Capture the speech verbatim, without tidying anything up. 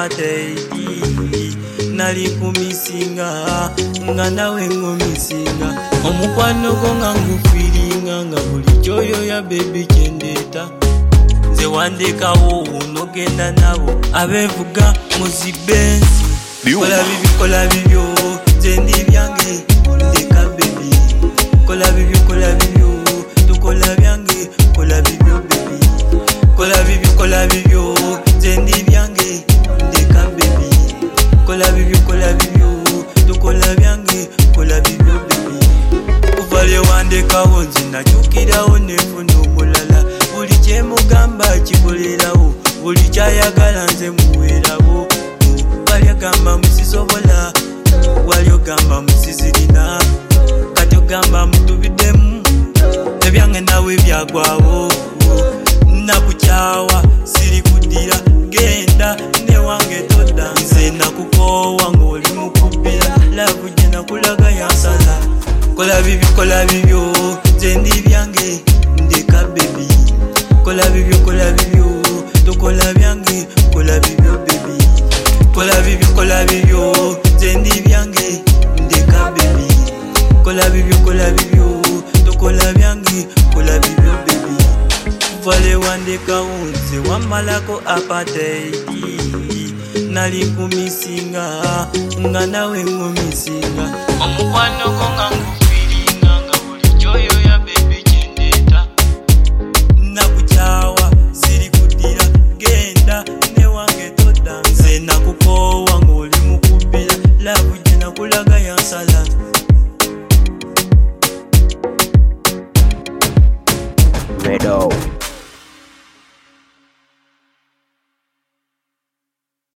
apartheid. Nali kumisinga nga nawe ngomisinga omukwano go nga ngufiringa nga buli kyoyo ya baby kyendeta nze wandekawo unogenda nabo abevuga muzibenzi kola bibi kola bibyo nze ndi byange ndeka baby kola bibyo kola bibyo tukola byange kola bibyo baby kola bibyo kola bibyo nze ndi byange ndeka baby kola bibyo kola bibyo tukola byange kola bibyo baby uvale wandekawo nzinachukirawo nefuna omulala buli kyemugamba kikolerawo buli kyayagala nze muweerawo wali ogamba musisobola wali ogamba musizirina kati ogamba mutubiddemu ebyange nawe byagwawo nakukyawa siri kuddira genda newange toda nze nakukoowa ng'oli mukubira lavu gye nakulaga yansala kola bibyo kola bibyo nze ndi byange ndeka baby kola bibyo kola bibyo tokola byange kola bibyo baby kola bibyo kola bibyo nze ndi byange ndeka baby kola bibyo kola bibyo tokola byange kola bibyo baby vale wandekawo nze wamalako apartheid nali kumisinga nga nawe ngomisinga omukwano go nga ngufiringa nga buli kyoyo ya baby kyendeta nakukyawa siri kuddira genda newange toda nze nakukoowa ng'oli mukubira lavu gye nakulaga yansala Redo.